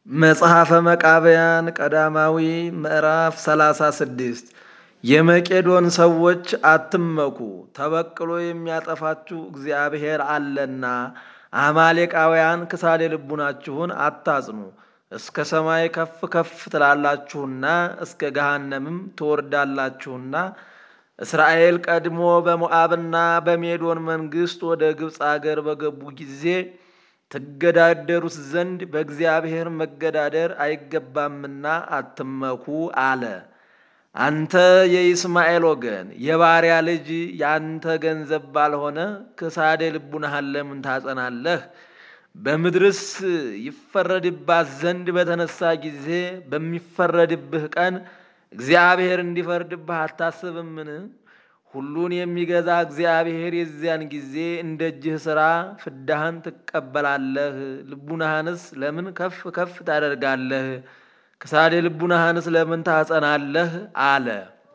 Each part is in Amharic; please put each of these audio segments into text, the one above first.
መጽሐፈ መቃብያን ቀዳማዊ ምዕራፍ 36 የመቄዶን ሰዎች አትመኩ፣ ተበቅሎ የሚያጠፋችሁ እግዚአብሔር አለና። አማሌቃውያን ክሳደ ልቡናችሁን አታጽኑ። እስከ ሰማይ ከፍ ከፍ ትላላችሁና እስከ ገሃነምም ትወርዳላችሁና። እስራኤል ቀድሞ በሞዓብና በሜዶን መንግሥት ወደ ግብፅ አገር በገቡ ጊዜ ትገዳደሩት ዘንድ በእግዚአብሔር መገዳደር አይገባምና አትመኩ አለ። አንተ የይስማኤል ወገን የባሪያ ልጅ ያንተ ገንዘብ ባልሆነ ክሳደ ልቡናህን ለምን ታጸናለህ? በምድርስ ይፈረድባት ዘንድ በተነሳ ጊዜ በሚፈረድብህ ቀን እግዚአብሔር እንዲፈርድብህ አታስብምን? ሁሉን የሚገዛ እግዚአብሔር የዚያን ጊዜ እንደ እጅህ ሥራ ፍዳህን ትቀበላለህ። ልቡናህንስ ለምን ከፍ ከፍ ታደርጋለህ? ክሳደ ልቡናህንስ ለምን ታጸናለህ? አለ።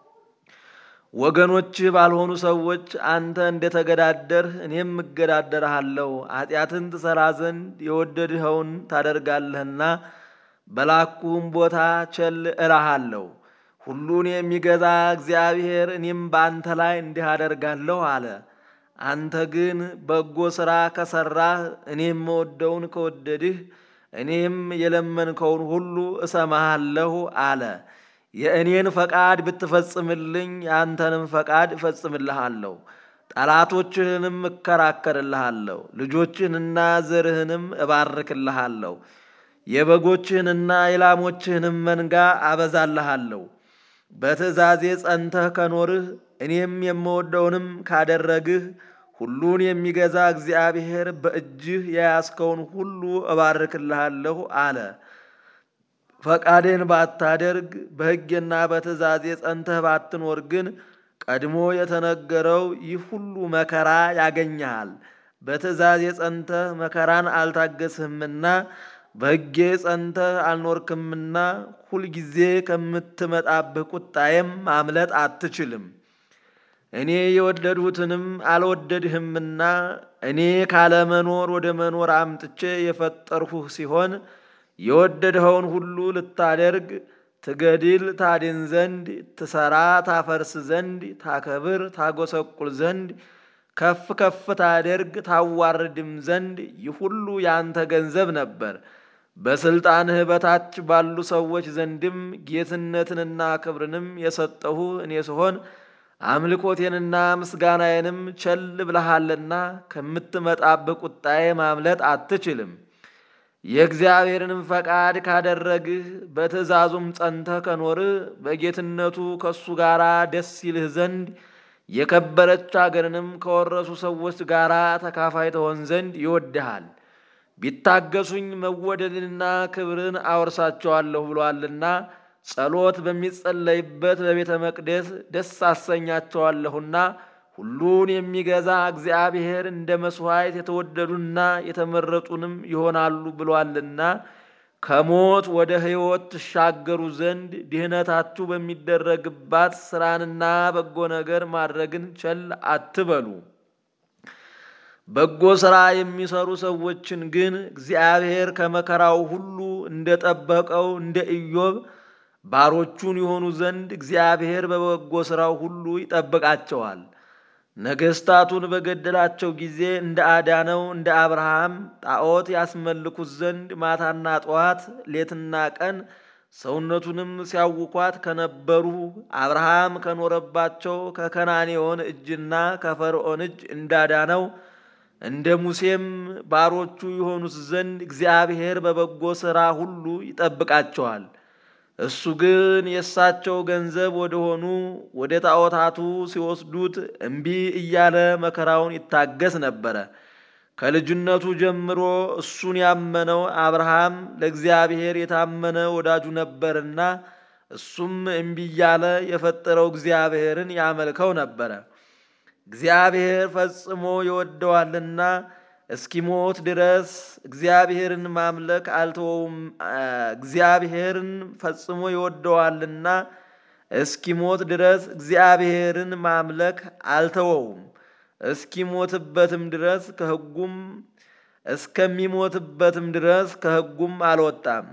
ወገኖችህ ባልሆኑ ሰዎች አንተ እንደተገዳደርህ እኔም እገዳደርሃለሁ። ኃጢአትን ትሠራ ዘንድ የወደድኸውን ታደርጋለህና በላኩህም ቦታ ቸል እልሃለሁ። ሁሉን የሚገዛ እግዚአብሔር እኔም በአንተ ላይ እንዲህ አደርጋለሁ አለ። አንተ ግን በጎ ሥራ ከሠራህ እኔም መወደውን ከወደድህ እኔም የለመንከውን ሁሉ እሰማሃለሁ አለ። የእኔን ፈቃድ ብትፈጽምልኝ የአንተንም ፈቃድ እፈጽምልሃለሁ። ጠላቶችህንም እከራከርልሃለሁ። ልጆችህንና ዘርህንም እባርክልሃለሁ። የበጎችህንና የላሞችህንም መንጋ አበዛልሃለሁ። በትእዛዜ ጸንተህ ከኖርህ እኔም የምወደውንም ካደረግህ ሁሉን የሚገዛ እግዚአብሔር በእጅህ የያዝከውን ሁሉ እባርክልሃለሁ አለ። ፈቃዴን ባታደርግ በሕጌና በትእዛዜ ጸንተህ ባትኖር ግን ቀድሞ የተነገረው ይህ ሁሉ መከራ ያገኘሃል። በትእዛዜ ጸንተህ መከራን አልታገስህምና በሕጌ ጸንተህ አልኖርክምና ሁልጊዜ ከምትመጣብህ ቁጣዬም ማምለጥ አትችልም። እኔ የወደድሁትንም አልወደድህምና እኔ ካለመኖር ወደ መኖር አምጥቼ የፈጠርሁህ ሲሆን የወደድኸውን ሁሉ ልታደርግ ትገድል ታድን ዘንድ ትሰራ ታፈርስ ዘንድ ታከብር ታጎሰቁል ዘንድ ከፍ ከፍ ታደርግ ታዋርድም ዘንድ ይህ ሁሉ ያንተ ገንዘብ ነበር። በስልጣንህ በታች ባሉ ሰዎች ዘንድም ጌትነትንና ክብርንም የሰጠሁ እኔ ስሆን አምልኮቴንና ምስጋናዬንም ቸል ብለሃልና ከምትመጣብህ ቁጣዬ ማምለጥ አትችልም። የእግዚአብሔርንም ፈቃድ ካደረግህ በትእዛዙም ጸንተህ ከኖርህ በጌትነቱ ከእሱ ጋር ደስ ይልህ ዘንድ የከበረች አገርንም ከወረሱ ሰዎች ጋር ተካፋይ ትሆን ዘንድ ይወድሃል። ቢታገሱኝ መወደድንና ክብርን አወርሳቸዋለሁ ብሏልና ጸሎት በሚጸለይበት በቤተ መቅደስ ደስ አሰኛቸዋለሁና ሁሉን የሚገዛ እግዚአብሔር እንደ መሥዋዕት የተወደዱና የተመረጡንም ይሆናሉ ብሏልና ከሞት ወደ ሕይወት ትሻገሩ ዘንድ ድህነታችሁ በሚደረግባት ሥራንና በጎ ነገር ማድረግን ቸል አትበሉ። በጎ ሥራ የሚሰሩ ሰዎችን ግን እግዚአብሔር ከመከራው ሁሉ እንደጠበቀው እንደ ኢዮብ ባሮቹን የሆኑ ዘንድ እግዚአብሔር በበጎ ሥራው ሁሉ ይጠብቃቸዋል። ነገሥታቱን በገደላቸው ጊዜ እንደ አዳነው እንደ አብርሃም ጣዖት ያስመልኩት ዘንድ ማታና ጠዋት ሌትና ቀን ሰውነቱንም ሲያውኳት ከነበሩ አብርሃም ከኖረባቸው ከከናኔዎን እጅና ከፈርዖን እጅ እንዳዳነው እንደ ሙሴም ባሮቹ የሆኑት ዘንድ እግዚአብሔር በበጎ ሥራ ሁሉ ይጠብቃቸዋል። እሱ ግን የእሳቸው ገንዘብ ወደሆኑ ወደ ጣዖታቱ ሲወስዱት እምቢ እያለ መከራውን ይታገስ ነበረ። ከልጅነቱ ጀምሮ እሱን ያመነው አብርሃም ለእግዚአብሔር የታመነ ወዳጁ ነበርና እሱም እምቢ እያለ የፈጠረው እግዚአብሔርን ያመልከው ነበረ። እግዚአብሔር ፈጽሞ ይወደዋልና እስኪሞት ድረስ እግዚአብሔርን ማምለክ አልተወውም። እግዚአብሔርን ፈጽሞ ይወደዋልና እስኪሞት ድረስ እግዚአብሔርን ማምለክ አልተወውም። እስኪሞትበትም ድረስ ከሕጉም እስከሚሞትበትም ድረስ ከሕጉም አልወጣም።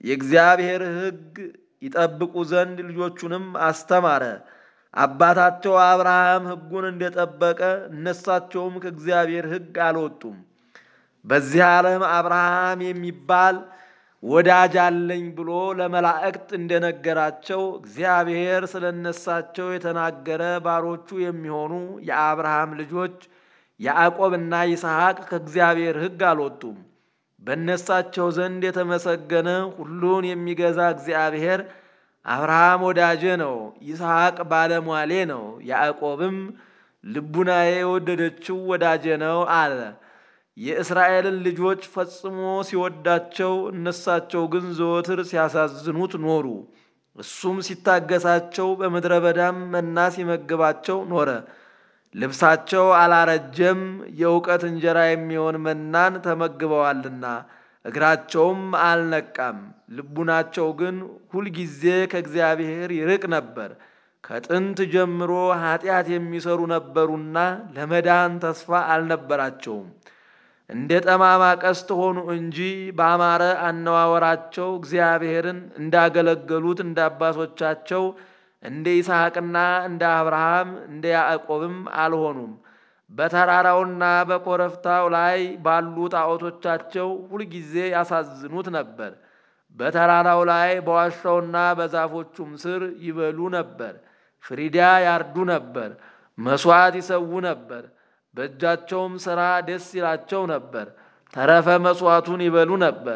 የእግዚአብሔር ሕግ ይጠብቁ ዘንድ ልጆቹንም አስተማረ። አባታቸው አብርሃም ሕጉን እንደጠበቀ እነሳቸውም ከእግዚአብሔር ሕግ አልወጡም። በዚህ ዓለም አብርሃም የሚባል ወዳጅ አለኝ ብሎ ለመላእክት እንደነገራቸው እግዚአብሔር ስለነሳቸው የተናገረ ባሮቹ የሚሆኑ የአብርሃም ልጆች ያዕቆብና ይስሐቅ ከእግዚአብሔር ሕግ አልወጡም። በነሳቸው ዘንድ የተመሰገነ ሁሉን የሚገዛ እግዚአብሔር አብርሃም ወዳጄ ነው፣ ይስሐቅ ባለሟሌ ነው፣ ያዕቆብም ልቡናዬ የወደደችው ወዳጄ ነው አለ። የእስራኤልን ልጆች ፈጽሞ ሲወዳቸው፣ እነሳቸው ግን ዘወትር ሲያሳዝኑት ኖሩ። እሱም ሲታገሳቸው በምድረ በዳም መና ሲመግባቸው ኖረ። ልብሳቸው አላረጀም፣ የእውቀት እንጀራ የሚሆን መናን ተመግበዋልና፣ እግራቸውም አልነቃም። ልቡናቸው ግን ሁልጊዜ ከእግዚአብሔር ይርቅ ነበር። ከጥንት ጀምሮ ኃጢአት የሚሰሩ ነበሩና ለመዳን ተስፋ አልነበራቸውም። እንደ ጠማማ ቀስት ሆኑ እንጂ ባማረ አነዋወራቸው እግዚአብሔርን እንዳገለገሉት እንደ አባቶቻቸው እንደ ይስሐቅና እንደ አብርሃም እንደ ያዕቆብም አልሆኑም። በተራራውና በኮረብታው ላይ ባሉ ጣዖቶቻቸው ሁልጊዜ ያሳዝኑት ነበር። በተራራው ላይ በዋሻውና በዛፎቹም ስር ይበሉ ነበር። ፍሪዳ ያርዱ ነበር፣ መሥዋዕት ይሰዉ ነበር። በእጃቸውም ሥራ ደስ ይላቸው ነበር። ተረፈ መሥዋዕቱን ይበሉ ነበር።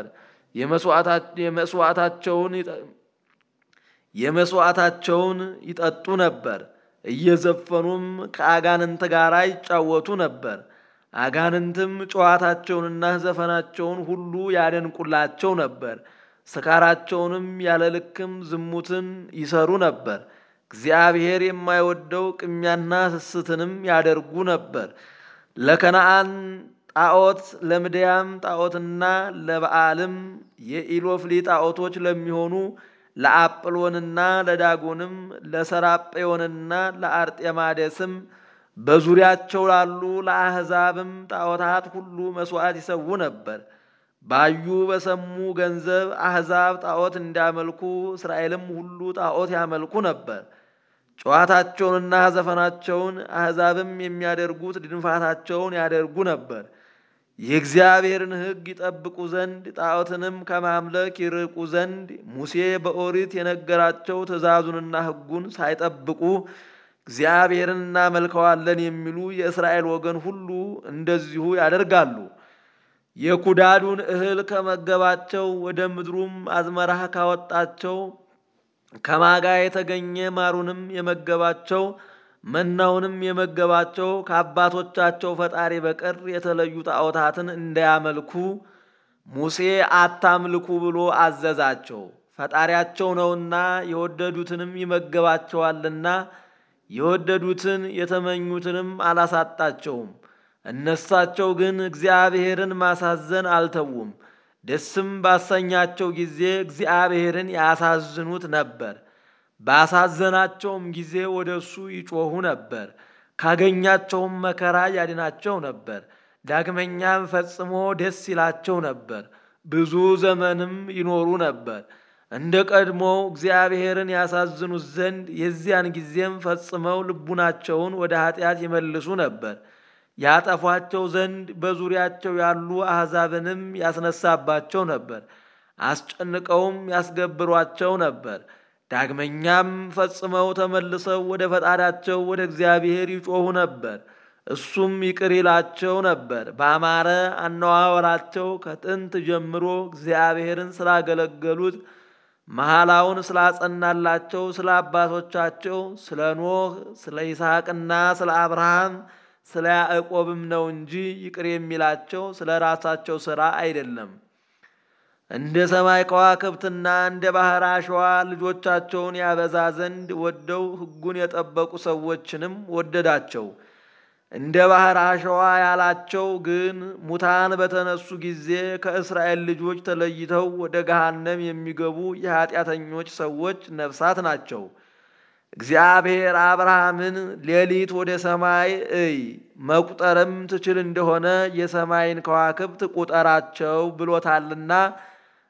የመሥዋዕታቸውን ይጠጡ ነበር። እየዘፈኑም ከአጋንንት ጋር ይጫወቱ ነበር። አጋንንትም ጨዋታቸውንና ዘፈናቸውን ሁሉ ያደንቁላቸው ነበር። ስካራቸውንም ያለ ልክም ዝሙትን ይሰሩ ነበር። እግዚአብሔር የማይወደው ቅሚያና ስስትንም ያደርጉ ነበር። ለከነዓን ጣዖት ለምድያም ጣዖትና ለበዓልም የኢሎፍሊ ጣዖቶች ለሚሆኑ ለአጵሎንና ለዳጎንም ለሰራጴዮንና ለአርጤማዴስም በዙሪያቸው ላሉ ለአሕዛብም ጣዖታት ሁሉ መሥዋዕት ይሰዉ ነበር። ባዩ በሰሙ ገንዘብ አሕዛብ ጣዖት እንዲያመልኩ እስራኤልም ሁሉ ጣዖት ያመልኩ ነበር። ጨዋታቸውንና ዘፈናቸውን አሕዛብም የሚያደርጉት ድንፋታቸውን ያደርጉ ነበር። የእግዚአብሔርን ሕግ ይጠብቁ ዘንድ ጣዖትንም ከማምለክ ይርቁ ዘንድ ሙሴ በኦሪት የነገራቸው ትእዛዙንና ሕጉን ሳይጠብቁ እግዚአብሔርን እናመልከዋለን የሚሉ የእስራኤል ወገን ሁሉ እንደዚሁ ያደርጋሉ። የኩዳዱን እህል ከመገባቸው ወደ ምድሩም አዝመራ ካወጣቸው ከማጋ የተገኘ ማሩንም የመገባቸው መናውንም የመገባቸው ከአባቶቻቸው ፈጣሪ በቀር የተለዩ ጣዖታትን እንዳያመልኩ ሙሴ አታምልኩ ብሎ አዘዛቸው። ፈጣሪያቸው ነውና የወደዱትንም ይመገባቸዋልና የወደዱትን የተመኙትንም አላሳጣቸውም። እነሳቸው ግን እግዚአብሔርን ማሳዘን አልተዉም። ደስም ባሰኛቸው ጊዜ እግዚአብሔርን ያሳዝኑት ነበር። ባሳዘናቸውም ጊዜ ወደ እሱ ይጮኹ ነበር። ካገኛቸውም መከራ ያድናቸው ነበር። ዳግመኛም ፈጽሞ ደስ ይላቸው ነበር። ብዙ ዘመንም ይኖሩ ነበር። እንደ ቀድሞው እግዚአብሔርን ያሳዝኑት ዘንድ የዚያን ጊዜም ፈጽመው ልቡናቸውን ወደ ኃጢአት ይመልሱ ነበር። ያጠፏቸው ዘንድ በዙሪያቸው ያሉ አሕዛብንም ያስነሳባቸው ነበር። አስጨንቀውም ያስገብሯቸው ነበር። ዳግመኛም ፈጽመው ተመልሰው ወደ ፈጣሪያቸው ወደ እግዚአብሔር ይጮኹ ነበር። እሱም ይቅር ይላቸው ነበር። በአማረ አነዋወራቸው ከጥንት ጀምሮ እግዚአብሔርን ስላገለገሉት መሐላውን ስላጸናላቸው ስለ አባቶቻቸው ስለ ኖህ፣ ስለ ይስሐቅና ስለ አብርሃም ስለ ያዕቆብም ነው እንጂ ይቅር የሚላቸው ስለ ራሳቸው ሥራ አይደለም። እንደ ሰማይ ከዋክብትና እንደ ባሕር አሸዋ ልጆቻቸውን ያበዛ ዘንድ ወደው ሕጉን የጠበቁ ሰዎችንም ወደዳቸው። እንደ ባሕር አሸዋ ያላቸው ግን ሙታን በተነሱ ጊዜ ከእስራኤል ልጆች ተለይተው ወደ ገሃነም የሚገቡ የኃጢአተኞች ሰዎች ነፍሳት ናቸው። እግዚአብሔር አብርሃምን ሌሊት ወደ ሰማይ እይ፣ መቁጠርም ትችል እንደሆነ የሰማይን ከዋክብት ቁጠራቸው ብሎታልና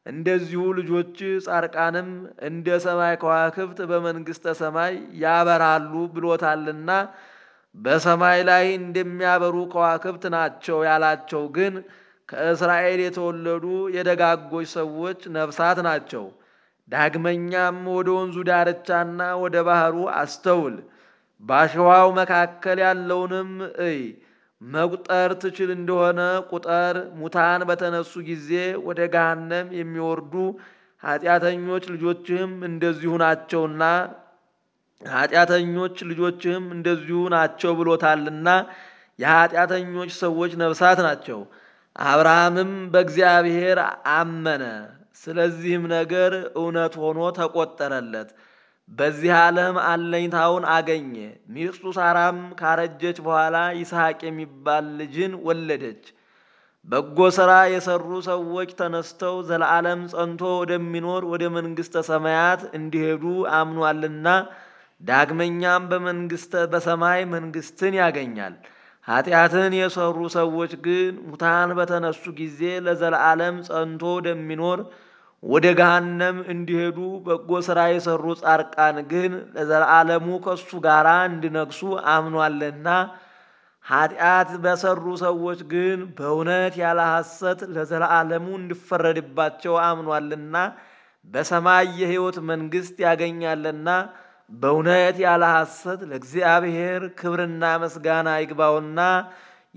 እንደዚሁ ልጆች ጻድቃንም እንደ ሰማይ ከዋክብት በመንግሥተ ሰማይ ያበራሉ ብሎታልና በሰማይ ላይ እንደሚያበሩ ከዋክብት ናቸው ያላቸው ግን ከእስራኤል የተወለዱ የደጋጎች ሰዎች ነፍሳት ናቸው። ዳግመኛም ወደ ወንዙ ዳርቻና ወደ ባህሩ አስተውል፣ ባሸዋው መካከል ያለውንም እይ፣ መቁጠር ትችል እንደሆነ ቁጠር። ሙታን በተነሱ ጊዜ ወደ ገሃነም የሚወርዱ ኃጢአተኞች ልጆችህም እንደዚሁ ናቸውና ኃጢአተኞች ልጆችህም እንደዚሁ ናቸው ብሎታልና የኃጢአተኞች ሰዎች ነፍሳት ናቸው። አብርሃምም በእግዚአብሔር አመነ፣ ስለዚህም ነገር እውነት ሆኖ ተቆጠረለት። በዚህ ዓለም አለኝታውን አገኘ። ሚስቱ ሳራም ካረጀች በኋላ ይስሐቅ የሚባል ልጅን ወለደች። በጎ ሥራ የሰሩ ሰዎች ተነስተው ዘለዓለም ጸንቶ ወደሚኖር ወደ መንግሥተ ሰማያት እንዲሄዱ አምኗልና ዳግመኛም በሰማይ መንግሥትን ያገኛል። ኃጢአትን የሰሩ ሰዎች ግን ሙታን በተነሱ ጊዜ ለዘለዓለም ጸንቶ ወደሚኖር ወደ ገሃነም እንዲሄዱ፣ በጎ ሥራ የሰሩ ጻድቃን ግን ለዘላለሙ ከሱ ጋር እንዲነግሱ አምኗልና ኃጢአት በሰሩ ሰዎች ግን በእውነት ያለ ሐሰት ለዘላለሙ እንዲፈረድባቸው አምኗልና በሰማይ የሕይወት መንግሥት ያገኛልና በእውነት ያለ ሐሰት ለእግዚአብሔር ክብርና ምስጋና ይግባውና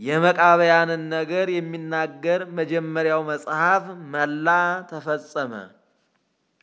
የመቃብያንን ነገር የሚናገር መጀመሪያው መጽሐፍ መላ ተፈጸመ።